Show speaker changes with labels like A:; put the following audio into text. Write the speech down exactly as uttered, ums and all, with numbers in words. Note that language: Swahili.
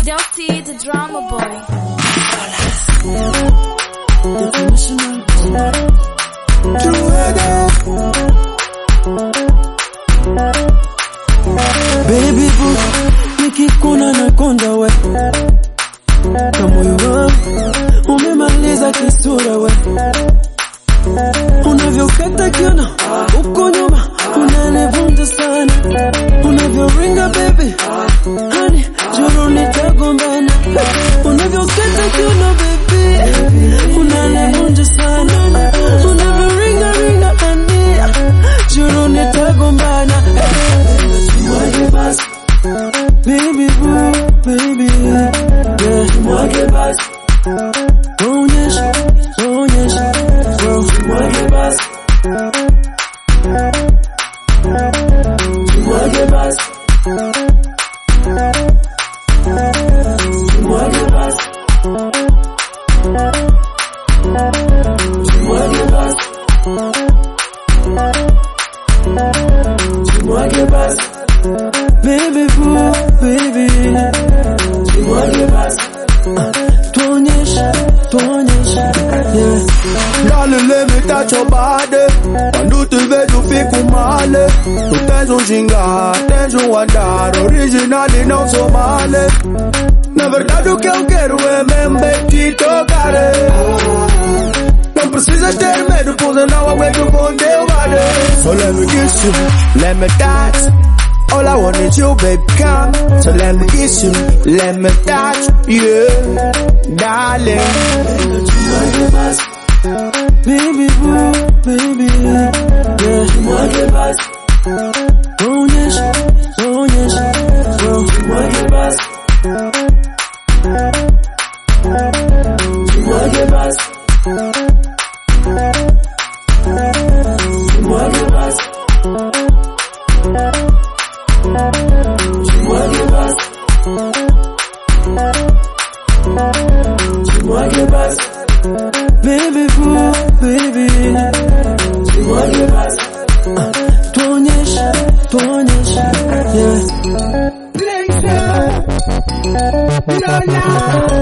A: Delty, the drama boy.
B: Baby boo, nikikuna na konda we kamoyo wangu umemaliza kisura we. Unavyokata kiuno uko nyuma unanivunja sana. Unavyoringa baby honey juru nitagombana. Unavyokata kiuno baby unanivunja sana. Unavyoringa ringa honey juru nitagombana. Mwage basi baby boo baby yeah. Mwage basi onyesha onyesha mwage basi mwage basi mwage basi mwage basi mwage basi baby boo baby mwage basi tuonyesha tuonyesha yeah.
C: Dans le limit à ton bade, quando tu vês tu fico male. Tu tens um ginga, tens um andar original e não sou male. Na verdade o que eu quero é mesmo bem te tocar. Não precisas ter medo, pois eu não aguento com teu bade. So let me kiss you, let me touch. All I want is you, baby, come. So let me kiss you, let me touch, yeah, darling.
B: Baby boo, baby, yeah.
C: Mwage basi,
B: onyesha, onyesha,
C: mwage basi, mwage basi, mwage basi, mwage basi, mwage basi.
B: Baby boo, baby
C: mwage basi
B: tuonyesha, tuonyesha yeah.
C: Lola